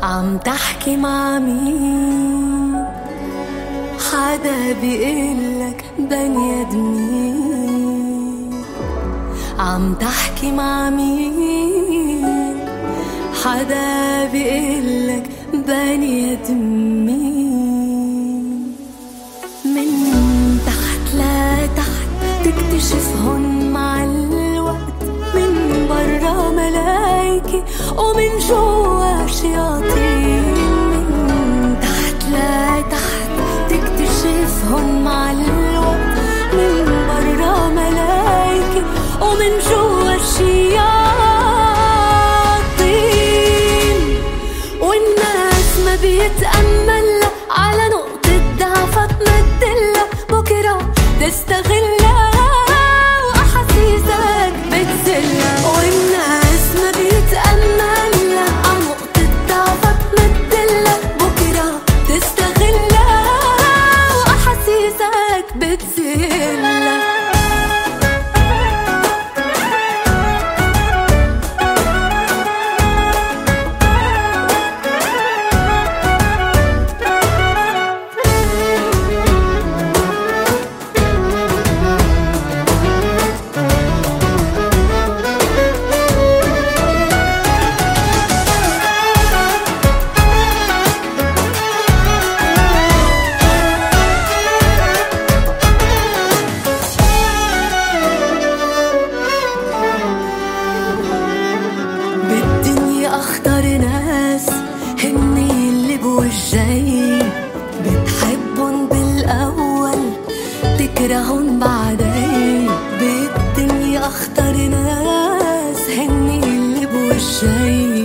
عم تحكي مع مين؟ حدا بيقلك بني ادمين. عم تحكي مع مين؟ حدا بيقلك بني ادمين. من تحت لتحت تكتشفهن مع الوقت، من برا ملايكة ومن جوا شياطين. من تحت لتحت تكتشفهن مع الوقت، من برا ملايكة ومن جوا شياطين. والناس ما بيتأملها على نقطة ضعفها تمدلها بكرة تستغلها وأحاسيسك بتزلها. والناس ما بيتأملها على نقطة ضعفها تمدلها بكرة تستغلها وأحاسيسك بتزلها. أخطر ناس هني اللي بوجهين، بتحبن بالأول تكرهن بعدين. بالدنيا أخطر ناس هني اللي بوجهين،